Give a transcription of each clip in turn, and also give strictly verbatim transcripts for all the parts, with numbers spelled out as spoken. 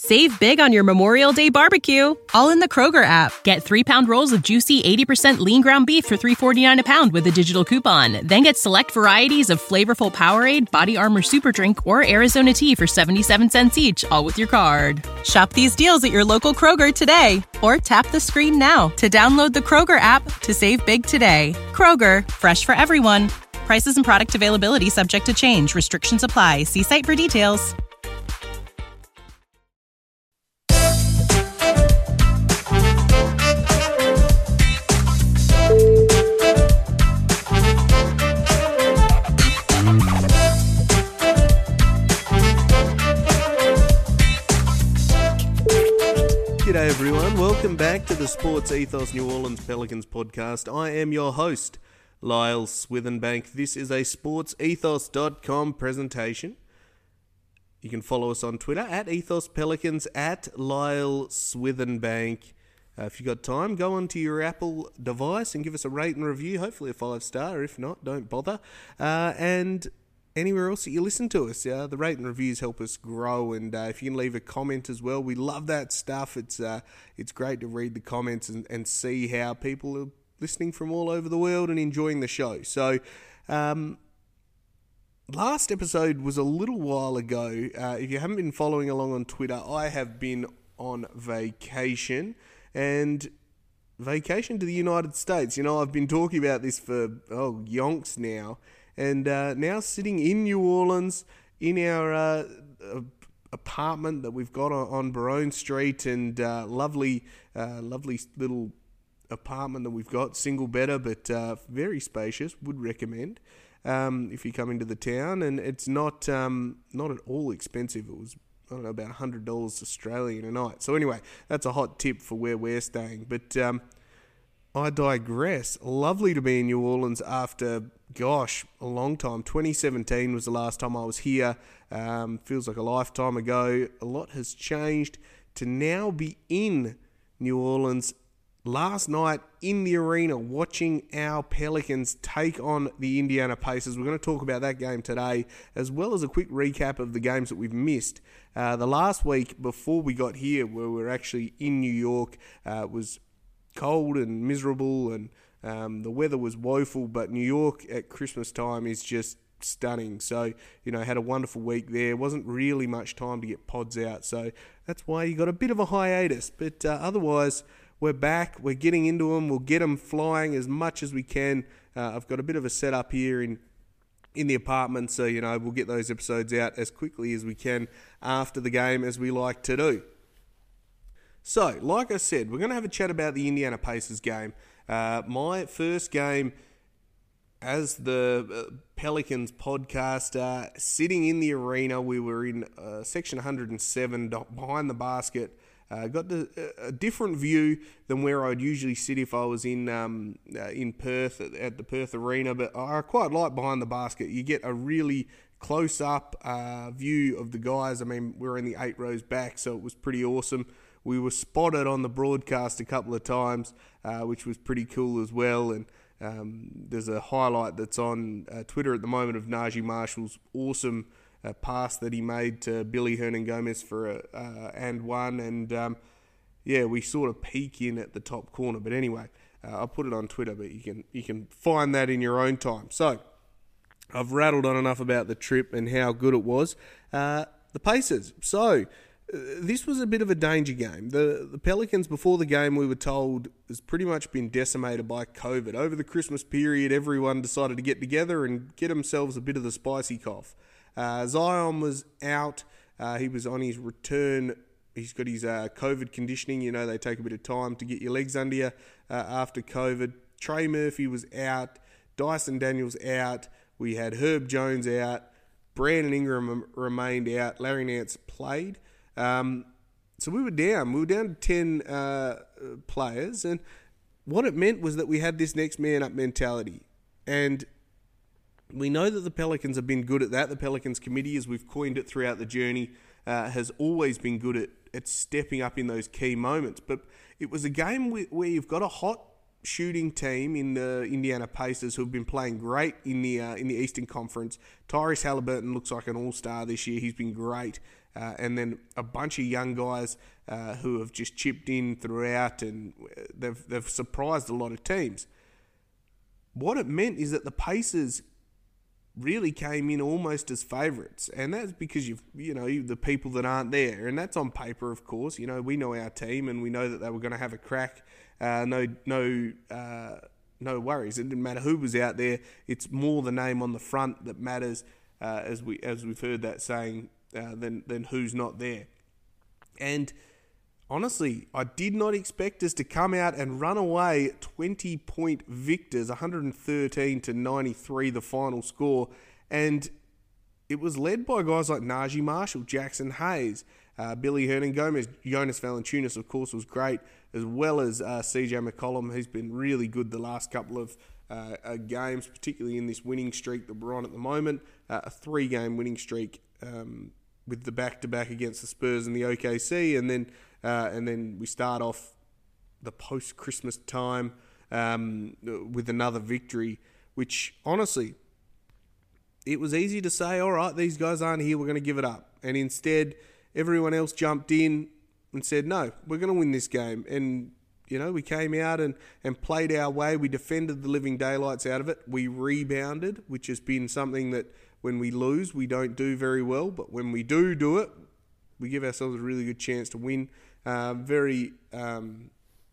Save big on your Memorial Day barbecue, all in the Kroger app. Get three-pound rolls of juicy eighty percent lean ground beef for three dollars and forty-nine cents a pound with a digital coupon. Then get select varieties of flavorful Powerade, Body Armor Super Drink, or Arizona tea for seventy-seven cents each, all with your card. Shop these deals at your local Kroger today, or tap the screen now to download the Kroger app to save big today. Kroger, fresh for everyone. Prices and product availability subject to change. Restrictions apply. See site for details. G'day everyone, welcome back to the Sports Ethos New Orleans Pelicans podcast. I am your host, Lyle Swithenbank. This is a sports ethos dot com presentation. You can follow us on Twitter at Ethos Pelicans, at Lyle Swithenbank. Uh, if you've got time, go onto your Apple device and give us a rate and review, hopefully a five star. If not, don't bother. Uh, and anywhere else that you listen to us, uh, the rate and reviews help us grow, and uh, if you can leave a comment as well, we love that stuff. It's uh, it's great to read the comments and, and see how people are listening from all over the world and enjoying the show. So, um, last episode was a little while ago. Uh, if you haven't been following along on Twitter, I have been on vacation, and vacation to the United States. You know, I've been talking about this for, oh, yonks now. And uh, now sitting in New Orleans in our uh, apartment that we've got on, on Barone Street, and uh, lovely, uh, lovely little apartment that we've got, single bedder, but uh, very spacious. Would recommend um, if you come into the town, and it's not um, not at all expensive. It was, I don't know, about one hundred dollars Australian a night. So anyway, that's a hot tip for where we're staying. But um, I digress. Lovely to be in New Orleans after, gosh, a long time. twenty seventeen was the last time I was here. Um, feels like a lifetime ago. A lot has changed to now be in New Orleans. Last night in the arena watching our Pelicans take on the Indiana Pacers. We're going to talk about that game today, as well as a quick recap of the games that we've missed. Uh, the last week before we got here, where we were actually in New York, uh, was cold and miserable, and um, the weather was woeful, but New York at Christmas time is just stunning. So, you know, had a wonderful week there. Wasn't really much time to get pods out, so that's why you got a bit of a hiatus. But uh, otherwise, we're back. We're getting into them. We'll get them flying as much as we can. Uh, I've got a bit of a setup here in in the apartment, so, you know, we'll get those episodes out as quickly as we can after the game, as we like to do. So, like I said, we're going to have a chat about the Indiana Pacers game. Uh, my first game as the uh, Pelicans podcaster, sitting in the arena. We were in uh, section one hundred seven, behind the basket. Uh, got the, a different view than where I'd usually sit if I was in um, uh, in Perth, at, at the Perth Arena, but I quite like behind the basket. You get a really close-up uh, view of the guys. I mean, we were in the eight rows back, so it was pretty awesome. We were spotted on the broadcast a couple of times, uh, which was pretty cool as well. And um, there's a highlight that's on uh, Twitter at the moment of Najee Marshall's awesome uh, pass that he made to Billy Hernan-Gomez for a uh, and one. And um, yeah, we sort of peek in at the top corner. But anyway, uh, I'll put it on Twitter, but you can you can find that in your own time. So I've rattled on enough about the trip and how good it was. Uh, the Pacers. So this was a bit of a danger game. The the Pelicans, before the game, we were told, has pretty much been decimated by COVID. Over the Christmas period, everyone decided to get together and get themselves a bit of the spicy cough. Uh, Zion was out. Uh, he was on his return. He's got his uh, COVID conditioning. You know, they take a bit of time to get your legs under you uh, after COVID. Trey Murphy was out. Dyson Daniels out. We had Herb Jones out. Brandon Ingram remained out. Larry Nance played. Um, so we were down. We were down to ten uh, players, and what it meant was that we had this next man up mentality. And we know that the Pelicans have been good at that. The Pelicans committee, as we've coined it throughout the journey, uh, has always been good at, at stepping up in those key moments. But it was a game where you've got a hot shooting team in the Indiana Pacers who've been playing great in the uh, in the Eastern Conference. Tyrese Halliburton looks like an all-star this year. He's been great. uh, and then a bunch of young guys uh, who have just chipped in throughout, and they've they've surprised a lot of teams. What it meant is that the Pacers really came in almost as favourites, and that's because you've you know the people that aren't there, and that's on paper, of course. You know we know our team, and we know that they were going to have a crack. Uh, no, no, uh, no worries. It didn't matter who was out there. It's more the name on the front that matters, uh, as we as we've heard that saying, uh, than than who's not there. And honestly, I did not expect us to come out and run away twenty-point victors, one hundred thirteen to ninety-three, the final score. And it was led by guys like Najee Marshall, Jackson Hayes, uh, Billy Hernan-Gomez. Jonas Valanciunas, of course, was great, as well as uh, C J McCollum, who's been really good the last couple of uh, uh, games, particularly in this winning streak that we're on at the moment. Uh, a three-game winning streak um, with the back-to-back against the Spurs and the O K C, and then Uh, and then we start off the post-Christmas time um, with another victory, which, honestly, it was easy to say, all right, these guys aren't here, we're going to give it up. And instead, everyone else jumped in and said, no, we're going to win this game. And, you know, we came out and, and played our way. We defended the living daylights out of it. We rebounded, which has been something that when we lose, we don't do very well. But when we do do it, we give ourselves a really good chance to win. Uh, very, um,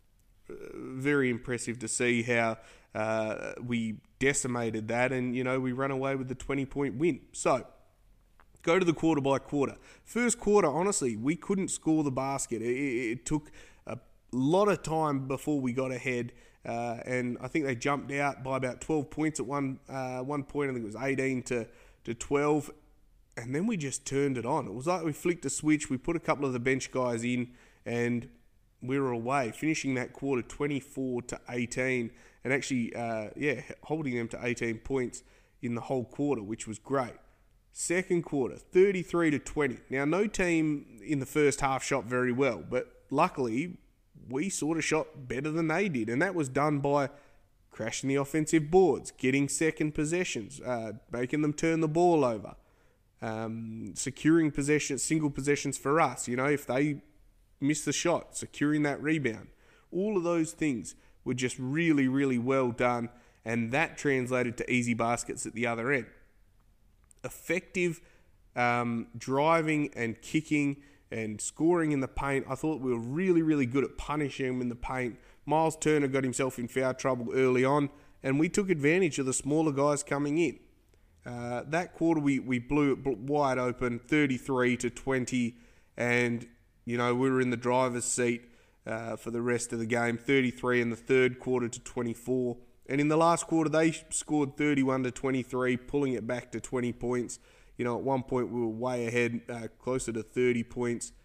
very impressive to see how uh, we decimated that, and you know we run away with the twenty-point win. So, go to the quarter by quarter. First quarter, honestly, we couldn't score the basket. It, it, it took a lot of time before we got ahead, uh, and I think they jumped out by about twelve points at one uh, one point. I think it was eighteen to to twelve. And then we just turned it on. It was like we flicked a switch, we put a couple of the bench guys in, and we were away, finishing that quarter twenty-four to eighteen, and actually, uh, yeah, holding them to eighteen points in the whole quarter, which was great. Second quarter, thirty-three to twenty. Now, no team in the first half shot very well, but luckily, we sort of shot better than they did, and that was done by crashing the offensive boards, getting second possessions, uh, making them turn the ball over. Um, securing possessions, single possessions for us, you know, if they miss the shot, securing that rebound. All of those things were just really, really well done, and that translated to easy baskets at the other end. Effective um, driving and kicking and scoring in the paint. I thought we were really, really good at punishing them in the paint. Miles Turner got himself in foul trouble early on, and we took advantage of the smaller guys coming in. Uh, that quarter we, we blew it wide open, thirty-three to twenty, and you know we were in the driver's seat uh, for the rest of the game. thirty-three in the third quarter to twenty-four, and in the last quarter they scored thirty-one to twenty-three, pulling it back to twenty points. You know, at one point we were way ahead, uh, closer to thirty points,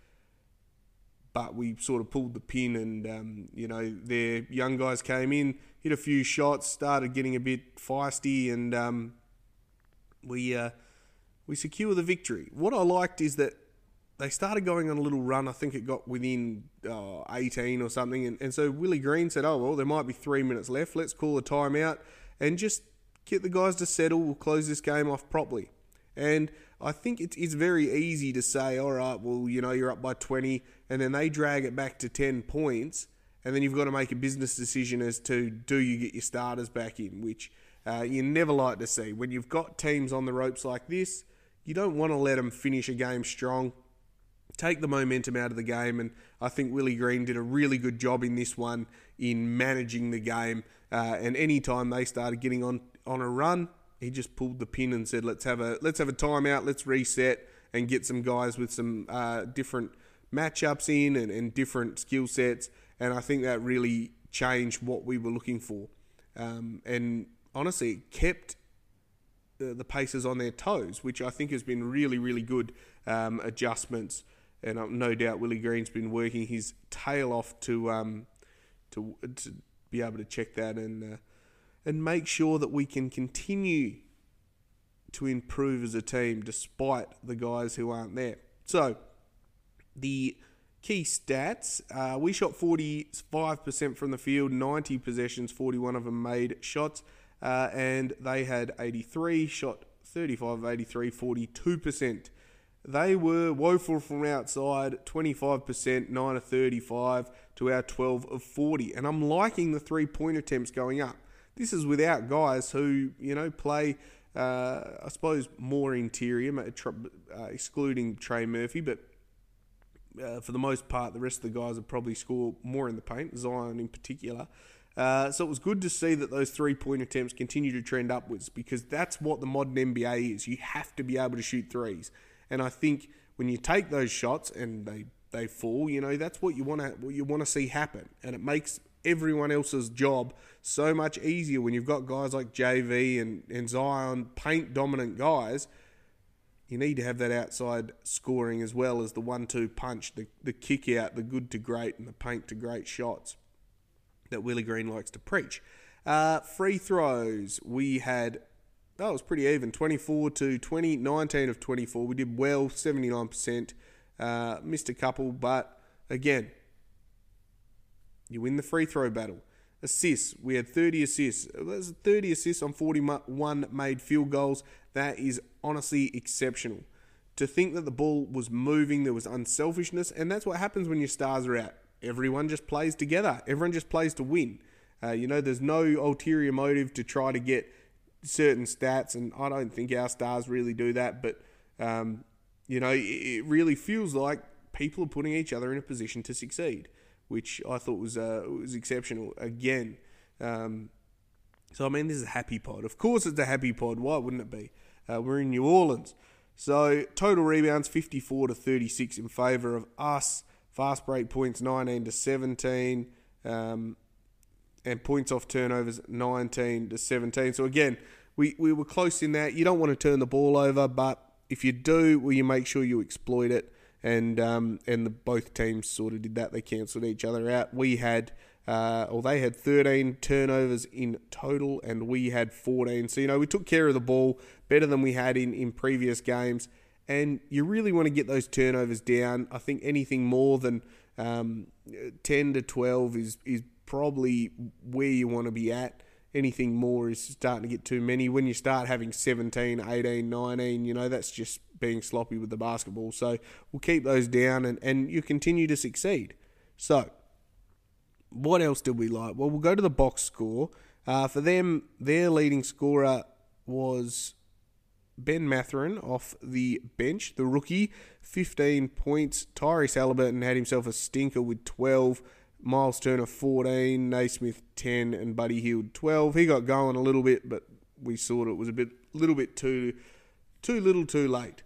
but we sort of pulled the pin, and um, you know their young guys came in, hit a few shots, started getting a bit feisty, and um, we uh, we secure the victory. What I liked is that they started going on a little run. I think it got within uh, eighteen or something, and, and so Willie Green said, oh, well, there might be three minutes left. Let's call a timeout and just get the guys to settle. We'll close this game off properly. And I think it's, it's very easy to say, all right, well, you know, you're up by twenty, and then they drag it back to ten points, and then you've got to make a business decision as to do you get your starters back in, which uh, you never like to see. When you've got teams on the ropes like this, you don't want to let them finish a game strong. Take the momentum out of the game, and I think Willie Green did a really good job in this one in managing the game, uh, and any time they started getting on, on a run, he just pulled the pin and said, let's have a let's have a timeout, let's reset and get some guys with some uh, different matchups in and, and different skill sets. And I think that really changed what we were looking for. Um, and honestly, it kept the, the Pacers on their toes, which I think has been really, really good um, adjustments. And uh, no doubt Willie Green's been working his tail off to um, to to be able to check that and uh, and make sure that we can continue to improve as a team despite the guys who aren't there. So, the key stats, uh, we shot forty-five percent from the field, ninety possessions, forty-one of them made shots, uh, and they had eighty-three, shot thirty-five of eighty-three, forty-two percent. they were woeful from outside, twenty-five percent, nine of thirty-five to our twelve of forty. And I'm liking the three-point attempts going up. This is without guys who, you know, play, uh, I suppose, more interior, uh, excluding Trey Murphy, but uh, for the most part, the rest of the guys have probably scored more in the paint, Zion in particular. Uh, so it was good to see that those three-point attempts continue to trend upwards, because that's what the modern N B A is. You have to be able to shoot threes. And I think when you take those shots and they, they fall, you know, that's what you want to what you want to see happen. And it makes everyone else's job so much easier when you've got guys like J V and, and Zion, paint-dominant guys. You need to have that outside scoring as well as the one two punch, the, the kick-out, the good-to-great and the paint-to-great shots that Willie Green likes to preach. Uh, free throws, we had, oh, it was pretty even, twenty-four to twenty, nineteen of twenty-four. We did well, seventy-nine percent. Uh, missed a couple, but again, you win the free throw battle. Assists, we had thirty assists. There's thirty assists on forty-one made field goals. That is honestly exceptional. To think that the ball was moving, there was unselfishness, and that's what happens when your stars are out. Everyone just plays together. Everyone just plays to win. Uh, you know, there's no ulterior motive to try to get certain stats, and I don't think our stars really do that, but, um, you know, it, it really feels like people are putting each other in a position to succeed, which I thought was uh, was exceptional again. Um, so, I mean, this is a happy pod. Of course it's a happy pod. Why wouldn't it be? Uh, we're in New Orleans. So, total rebounds, fifty-four to thirty-six in favour of us. Fast break points, nineteen to seventeen. Um, and points off turnovers, nineteen to seventeen. So, again, we, we were close in that. You don't want to turn the ball over, but if you do, well, you make sure you exploit it. And um, and the, both teams sort of did that. They cancelled each other out. We had, uh, or they had thirteen turnovers in total, and we had fourteen. So, you know, we took care of the ball better than we had in, in previous games. And you really want to get those turnovers down. I think anything more than um, ten to twelve is, is probably where you want to be at. Anything more is starting to get too many. When you start having seventeen, eighteen, nineteen, you know, that's just being sloppy with the basketball. So we'll keep those down and, and you continue to succeed. So what else did we like? Well, we'll go to the box score. Uh, for them, their leading scorer was Ben Mathurin off the bench, the rookie, fifteen points. Tyrese Halliburton had himself a stinker with twelve. Miles Turner, fourteen. Naismith, ten. And Buddy Hield, twelve. He got going a little bit, but we thought it was a bit, little bit too, too little too late.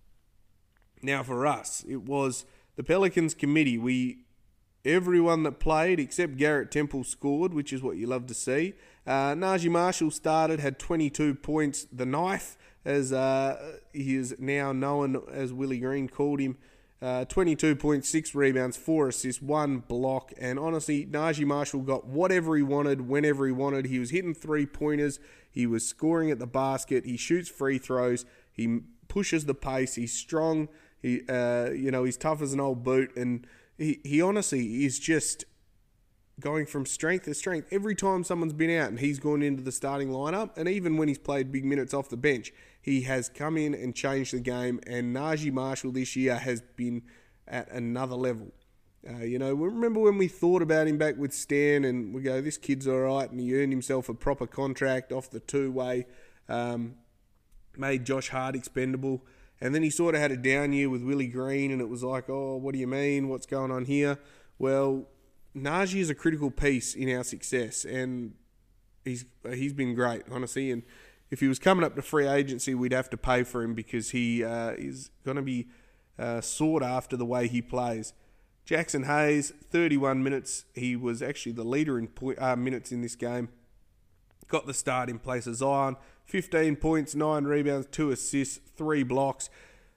Now for us, it was the Pelicans committee. We, everyone that played except Garrett Temple scored, which is what you love to see. Uh, Najee Marshall started, had twenty-two points. The Knife, as uh, he is now known as Willie Green called him, uh, twenty-two point six rebounds, four assists, one block. And honestly, Najee Marshall got whatever he wanted, whenever he wanted. He was hitting three-pointers. He was scoring at the basket. He shoots free throws. He pushes the pace. He's strong. He, uh, you know, he's tough as an old boot. And he, he honestly is just going from strength to strength. Every time someone's been out and he's gone into the starting lineup, and even when he's played big minutes off the bench, he has come in and changed the game. And Najee Marshall this year has been at another level. Uh, you know, remember when we thought about him back with Stan and we go, this kid's all right, and he earned himself a proper contract off the two-way, um, made Josh Hart expendable. And then he sort of had a down year with Willie Green, and it was like, oh, what do you mean? What's going on here? Well, Najee is a critical piece in our success, and he's he's been great, honestly. And if he was coming up to free agency, we'd have to pay for him because he uh, is going to be uh, sought after the way he plays. Jackson Hayes, thirty-one minutes. He was actually the leader in point, uh, minutes in this game. Got the start in place of Zion. fifteen points, nine rebounds, two assists, three blocks.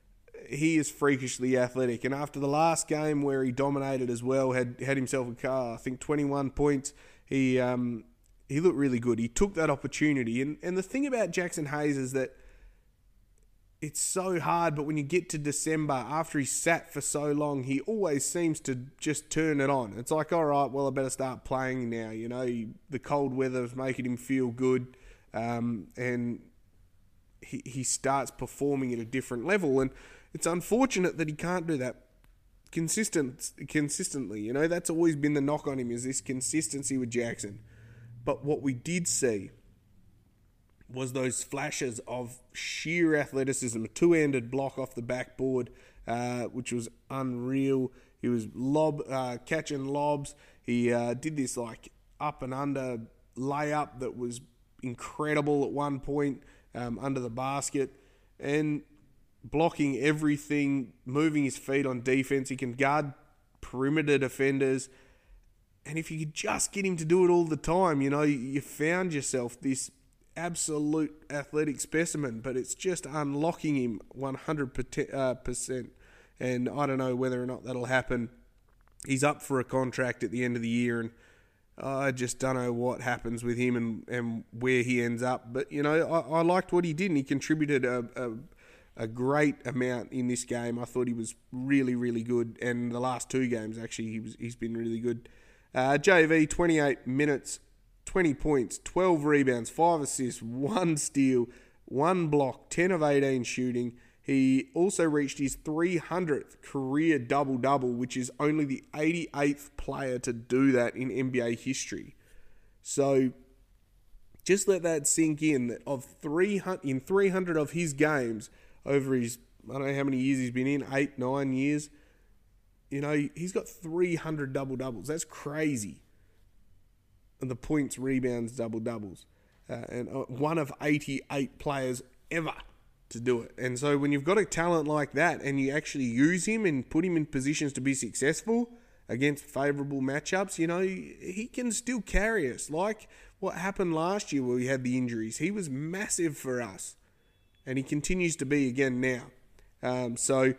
He is freakishly athletic. And after the last game where he dominated as well, had had himself a car, I think twenty-one points, he um, he looked really good. He took that opportunity. And, and the thing about Jackson Hayes is that it's so hard, but when you get to December, after he's sat for so long, he always seems to just turn it on. It's like, all right, well, I better start playing now. You know, the cold weather's making him feel good, um, and he he starts performing at a different level. And it's unfortunate that he can't do that consistent consistently. You know, that's always been the knock on him, is this consistency with Jackson. But what we did see was those flashes of sheer athleticism, a two-handed block off the backboard, uh, which was unreal. He was lob uh, catching lobs. He uh, did this like up and under layup that was incredible at one point um, under the basket, and blocking everything, moving his feet on defense. He can guard perimeter defenders. And if you could just get him to do it all the time, you know, you found yourself this absolute athletic specimen, but it's just unlocking him one hundred percent. And I don't know whether or not that'll happen. He's up for a contract at the end of the year, and I just don't know what happens with him and, and where he ends up. But, you know, I, I liked what he did, and he contributed a, a a great amount in this game. I thought he was really, really good. And the last two games, actually, he was, he's been really good. Uh, J V, twenty-eight minutes, twenty points, twelve rebounds, five assists, one steal, one block, ten of eighteen shooting. He also reached his three hundredth career double-double, which is only the eighty-eighth player to do that in N B A history. So just let that sink in, that of three hundred, in three hundred of his games over his, I don't know how many years he's been in, eight, nine years, you know, he's got three hundred double-doubles. That's crazy. And the points, rebounds, double-doubles. Uh, and one of eighty-eight players ever to do it. And so when you've got a talent like that and you actually use him and put him in positions to be successful against favourable matchups, you know, he can still carry us. Like what happened last year where we had the injuries. He was massive for us. And he continues to be again now. Um, so,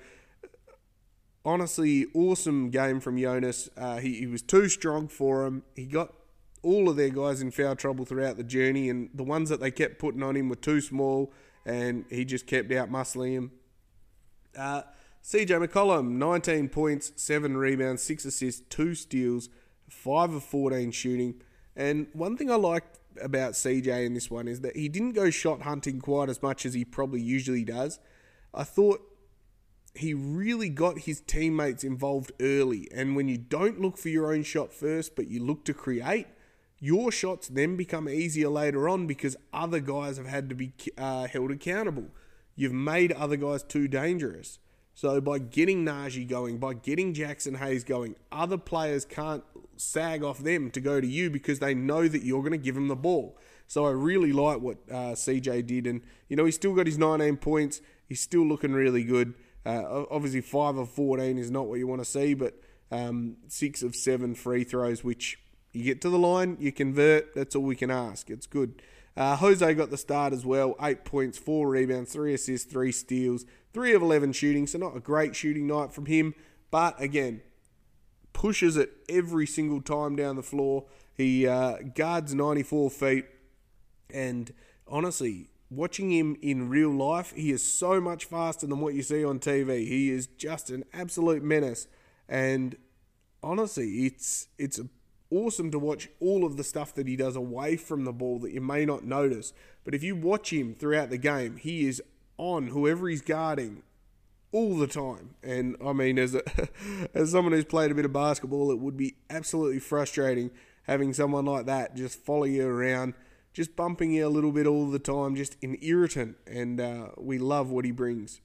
honestly, awesome game from Jonas. Uh, he, he was too strong for him. He got all of their guys in foul trouble throughout the journey, and the ones that they kept putting on him were too small, and he just kept out-muscling him. Uh, C J McCollum, nineteen points, seven rebounds, six assists, two steals, five of fourteen shooting. And one thing I liked about C J in this one is that he didn't go shot hunting quite as much as he probably usually does. I thought he really got his teammates involved early, and when you don't look for your own shot first but you look to create, your shots then become easier later on because other guys have had to be uh, held accountable. You've made other guys too dangerous. So by getting Najee going, by getting Jackson Hayes going, other players can't sag off them to go to you because they know that you're going to give them the ball. So I really like what uh, C J did. And, you know, he's still got his nineteen points. He's still looking really good. Uh, obviously, five of fourteen is not what you want to see, but um, six of seven free throws, which you get to the line, you convert. That's all we can ask. It's good. Uh, Jose got the start as well. Eight points, four rebounds, three assists, three steals, three of eleven shooting. So not a great shooting night from him. But again, pushes it every single time down the floor. He uh, guards ninety-four feet. And honestly, watching him in real life, he is so much faster than what you see on T V. He is just an absolute menace. And honestly, it's it's awesome to watch all of the stuff that he does away from the ball that you may not notice. But if you watch him throughout the game, he is on whoever he's guarding all the time. And I mean, as a, as someone who's played a bit of basketball, it would be absolutely frustrating having someone like that just follow you around, just bumping you a little bit all the time, just an irritant. And uh, we love what he brings.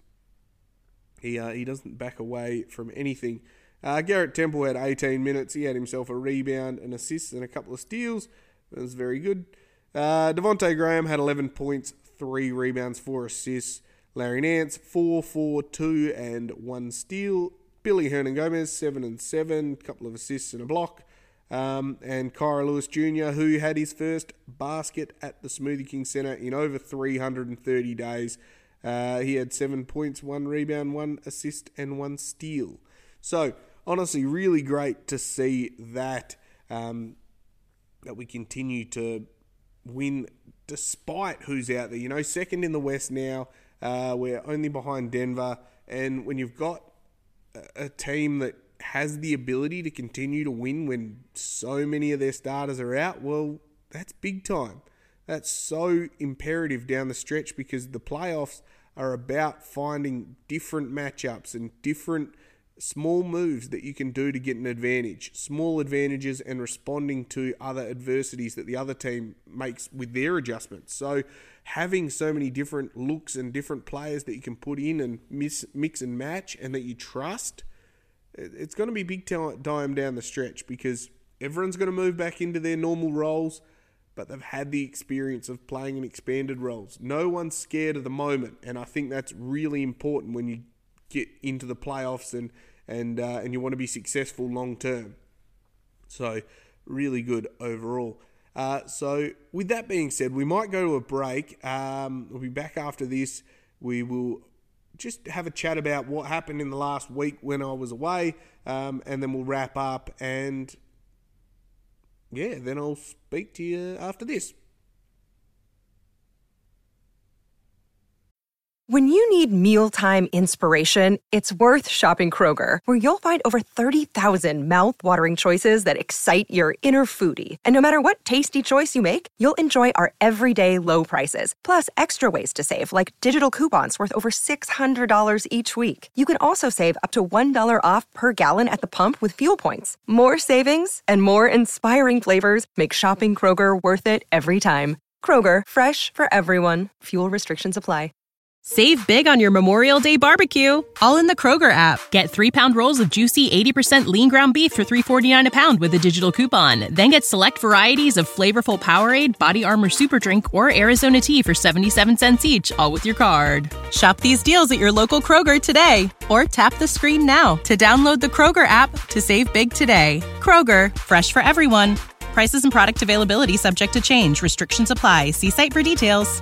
He uh, he doesn't back away from anything. Uh, Garrett Temple had eighteen minutes. He had himself a rebound, an assist, and a couple of steals. That was very good. Uh, Devontae Graham had eleven points, three rebounds, four assists. Larry Nance, four, four, two, and one steal. Billy Hernan-Gomez, seven and seven, a couple of assists and a block. Um, and Kyra Lewis Junior, who had his first basket at the Smoothie King Centre in over three hundred thirty days. Uh, he had seven points, one rebound, one assist, and one steal. So, honestly, really great to see that um, that we continue to win despite who's out there. You know, second in the West now. Uh, we're only behind Denver. And when you've got a, a team that has the ability to continue to win when so many of their starters are out, well, that's big time. That's so imperative down the stretch because the playoffs are about finding different matchups and different small moves that you can do to get an advantage, small advantages, and responding to other adversities that the other team makes with their adjustments. So having so many different looks and different players that you can put in and mix, mix and match and that you trust, it's going to be big time down the stretch because everyone's going to move back into their normal roles, but they've had the experience of playing in expanded roles. No one's scared of the moment, and I think that's really important when you get into the playoffs and and uh, and you want to be successful long term. So really good overall. Uh, so with that being said, we might go to a break. Um, we'll be back after this. We will just have a chat about what happened in the last week when I was away, um, and then we'll wrap up. And yeah, then I'll speak to you after this. When you need mealtime inspiration, it's worth shopping Kroger, where you'll find over thirty thousand mouth-watering choices that excite your inner foodie. And no matter what tasty choice you make, you'll enjoy our everyday low prices, plus extra ways to save, like digital coupons worth over six hundred dollars each week. You can also save up to one dollar off per gallon at the pump with fuel points. More savings and more inspiring flavors make shopping Kroger worth it every time. Kroger, fresh for everyone. Fuel restrictions apply. Save big on your Memorial Day barbecue, all in the Kroger app. Get three-pound rolls of juicy eighty percent lean ground beef for three forty-nine a pound with a digital coupon. Then get select varieties of flavorful Powerade, Body Armor Super Drink, or Arizona tea for seventy-seven cents each, all with your card. Shop these deals at your local Kroger today, or tap the screen now to download the Kroger app to save big today. Kroger, fresh for everyone. Prices and product availability subject to change. Restrictions apply. See site for details.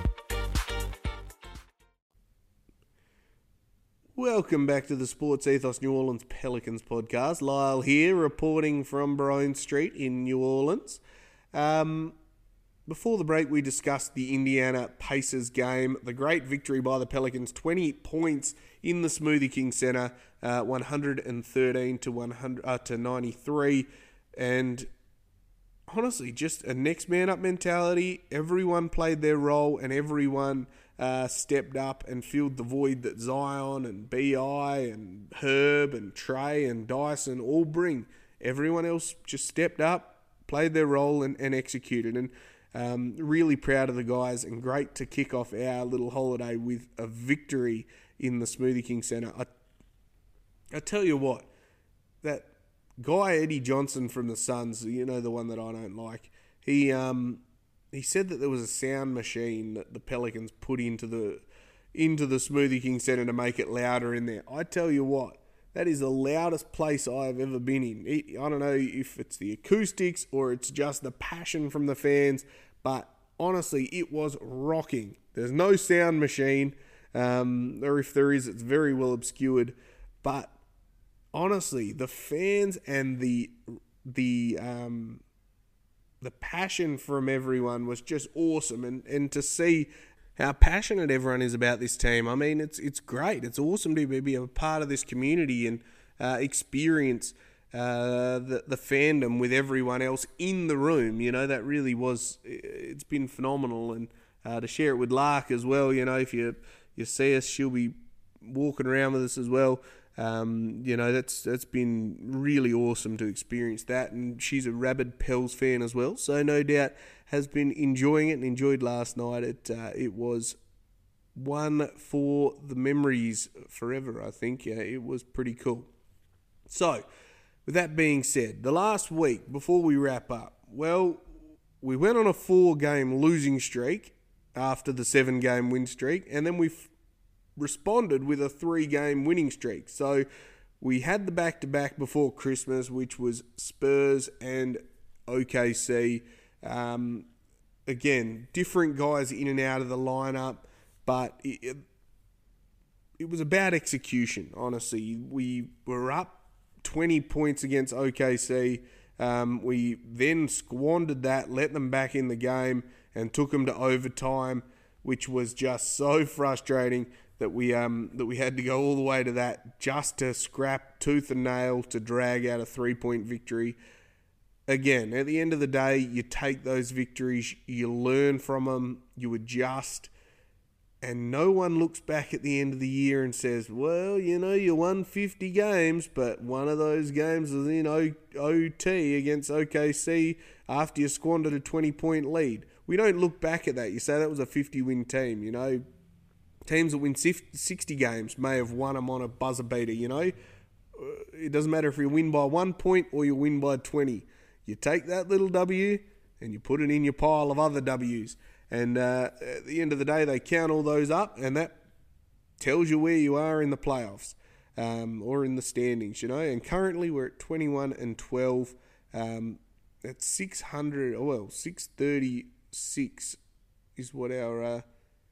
Welcome back to the Sports Ethos New Orleans Pelicans podcast. Lyle here, reporting from Brown Street in New Orleans. Um, before the break, we discussed the Indiana Pacers game. The great victory by the Pelicans, twenty points in the Smoothie King Center, uh, one thirteen to one hundred uh, to ninety-three, and honestly, just a next man up mentality. Everyone played their role, and everyone Uh, stepped up and filled the void that Zion and B I and Herb and Trey and Dyson all bring. Everyone else just stepped up, played their role and, and executed. And um, really proud of the guys, and great to kick off our little holiday with a victory in the Smoothie King Center. I, I tell you what, that guy Eddie Johnson from the Suns, you know, the one that I don't like, he... um. He said that there was a sound machine that the Pelicans put into the into the Smoothie King Center to make it louder in there. I tell you what, that is the loudest place I've ever been in. It, I don't know if it's the acoustics or it's just the passion from the fans, but honestly, it was rocking. There's no sound machine, um, or if there is, it's very well obscured. But honestly, the fans and the the um, the passion from everyone was just awesome, and, and to see how passionate everyone is about this team. I mean, it's it's great. It's awesome to be a part of this community and uh, experience uh, the the fandom with everyone else in the room. You know, that really was. It's been phenomenal, and uh, to share it with Lark as well. You know, if you you see us, she'll be walking around with us as well. Um, you know, that's that's been really awesome to experience that, and she's a rabid Pels fan as well, so no doubt has been enjoying it and enjoyed last night. It uh, it was one for the memories forever, I think. Yeah, it was pretty cool. So, with that being said, the last week, before we wrap up, well, we went on a four-game losing streak after the seven-game win streak, and then we f- responded with a three-game winning streak. So we had the back-to-back before Christmas, which was Spurs and O K C. Um, again, different guys in and out of the lineup, but it, it was about execution, honestly. We were up twenty points against O K C. Um, we then squandered that, let them back in the game, and took them to overtime, which was just so frustrating that we um that we had to go all the way to that just to scrap tooth and nail to drag out a three-point victory. Again, at the end of the day, you take those victories, you learn from them, you adjust, and no one looks back at the end of the year and says, well, you know, you won fifty games, but one of those games was in O T against O K C after you squandered a twenty-point lead. We don't look back at that. You say that was a fifty-win team, you know. Teams that win sixty games may have won them on a buzzer beater, you know. It doesn't matter if you win by one point or you win by twenty. You take that little W and you put it in your pile of other W's. And uh, at the end of the day, they count all those up, and that tells you where you are in the playoffs um, or in the standings, you know. And currently we're at twenty-one and twelve. Um, at six hundred, well, six thirty-six is what our uh,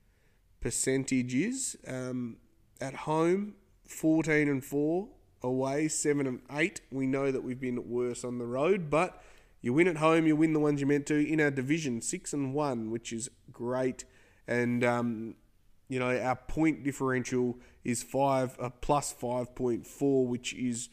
percentage is. Um, at home, fourteen and four. Away, seven and eight. We know that we've been worse on the road, but you win at home, you win the ones you meant to. In our division, six and one, which is great. And, um, you know, our point differential is five, uh, plus five point four, which is,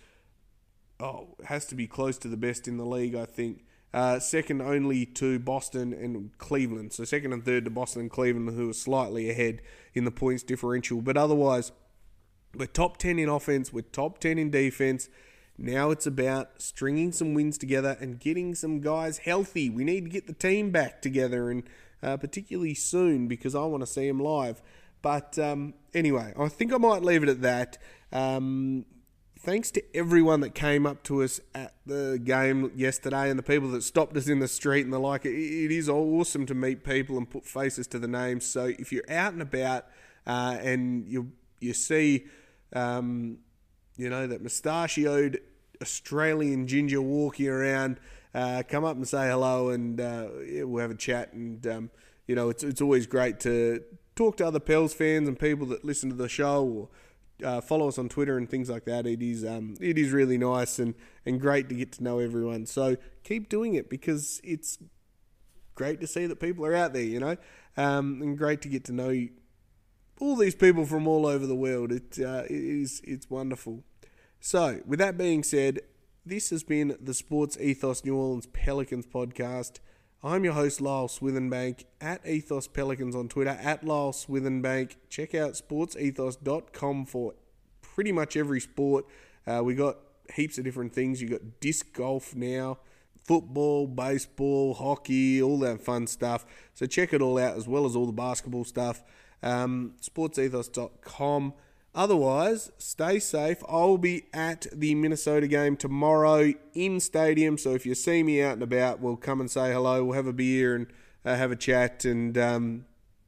oh, has to be close to the best in the league, I think. Uh, second only to Boston and Cleveland. So second and third to Boston and Cleveland, who are slightly ahead in the points differential. But otherwise, we're top ten in offense, we're top ten in defense. Now it's about stringing some wins together and getting some guys healthy. We need to get the team back together, and uh, particularly soon, because I want to see them live. But um, anyway, I think I might leave it at that. Um, thanks to everyone that came up to us at the game yesterday and the people that stopped us in the street and the like. It, it is awesome to meet people and put faces to the names. So if you're out and about uh, and you you see, um, you know, that mustachioed Australian ginger walking around, uh, come up and say hello, and uh, yeah, we'll have a chat. And um, you know, it's it's always great to talk to other Pels fans and people that listen to the show, or uh, follow us on Twitter and things like that. It is um, it is really nice and, and great to get to know everyone. So keep doing it, because it's great to see that people are out there, you know, um, and great to get to know all these people from all over the world. It, uh, it is it's wonderful. So, with that being said, this has been the Sports Ethos New Orleans Pelicans podcast. I'm your host, Lyle Swithenbank, at Ethos Pelicans on Twitter, at Lyle Swithenbank. Check out sports ethos dot com for pretty much every sport. Uh, we got heaps of different things. You got disc golf now, football, baseball, hockey, all that fun stuff. So check it all out, as well as all the basketball stuff. Um, sports ethos dot com. Otherwise, stay safe. I'll be at the Minnesota game tomorrow in stadium, so if you see me out and about, we'll come and say hello. We'll have a beer and uh, have a chat. And um,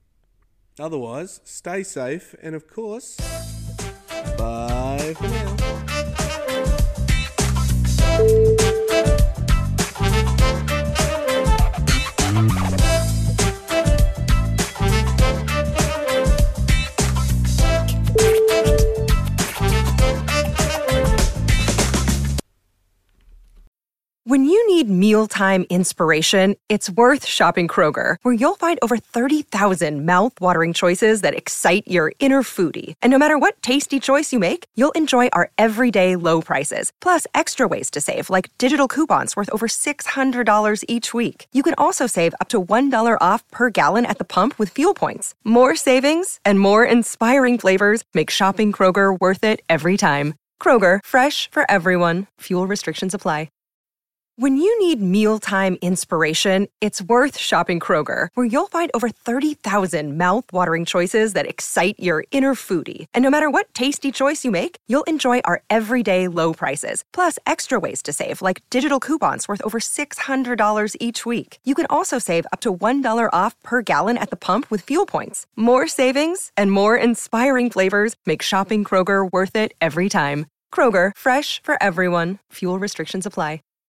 otherwise, stay safe. And of course, bye for now. When you need mealtime inspiration, it's worth shopping Kroger, where you'll find over thirty thousand mouth-watering choices that excite your inner foodie. And no matter what tasty choice you make, you'll enjoy our everyday low prices, plus extra ways to save, like digital coupons worth over six hundred dollars each week. You can also save up to one dollar off per gallon at the pump with fuel points. More savings and more inspiring flavors make shopping Kroger worth it every time. Kroger, fresh for everyone. Fuel restrictions apply. When you need mealtime inspiration, it's worth shopping Kroger, where you'll find over thirty thousand mouth-watering choices that excite your inner foodie. And no matter what tasty choice you make, you'll enjoy our everyday low prices, plus extra ways to save, like digital coupons worth over six hundred dollars each week. You can also save up to one dollar off per gallon at the pump with fuel points. More savings and more inspiring flavors make shopping Kroger worth it every time. Kroger, fresh for everyone. Fuel restrictions apply.